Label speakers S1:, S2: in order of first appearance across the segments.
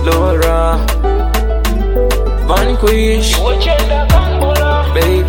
S1: Laura Vanquish baby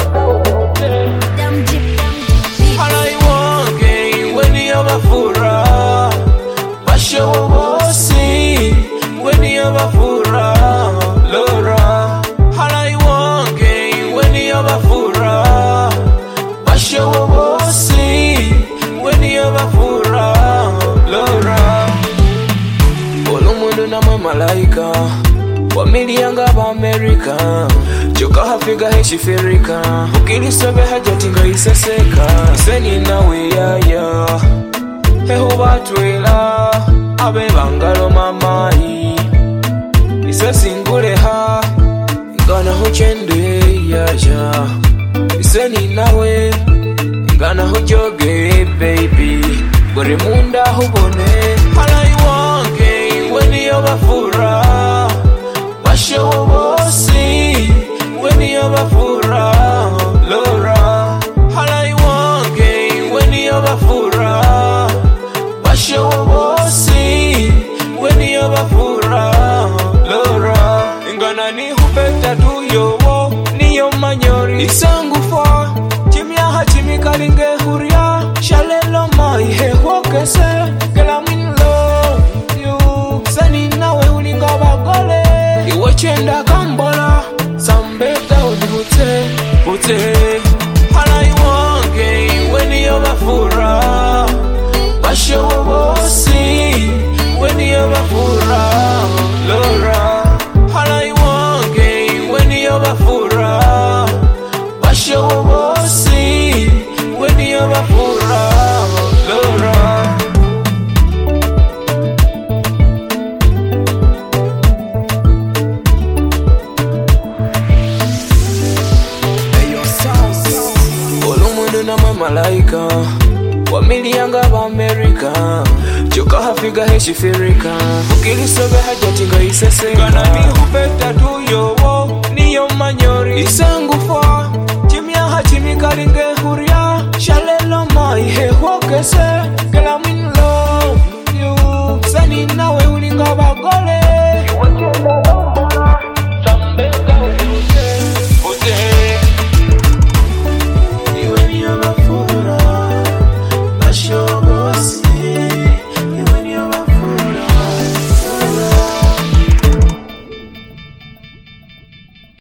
S1: Halaiwange weni abafura Basho wosi weni abafura Laura Halaiwange weni abafura Basho wosi weni abafura Laura Olumundu namwe malaika Wamilianga ba Amerika Joka hafiga heshifirika Ukilisobe hajatinga iseseka Iseni nawe yaya Heho batwela Abe bangalo mamai Isesi nguleha Ingana huchende yaja Iseni nawe Ingana hujoge baby Buri munda hubone Halaiwange weni abafura Basho wosi weni abafura Laura Halaiwange weni abafura Basho wosi weni abafura Laura Ingana ni hupeta tuyo niyo manyori Isangu fa Chimya hachimi kalinge huria Shalelo mai heho kese Girl I'm in love you Sani nawe ulinga bagole Iwachenda kambola Sambeta udihute Ute Halaiwange weni abafura Basho wosi weni abafura Laura Halaiwange weni abafura Basho wosi weni abafura Laura Olumundu namwe malaika Wamilianga ba Amerika Joka hafiga heshifirika Ukilisobe hajatinga iseseka Ngana ni hupeta tuyo niyo manyori Isangu fa Chimya hachimi kalinge huri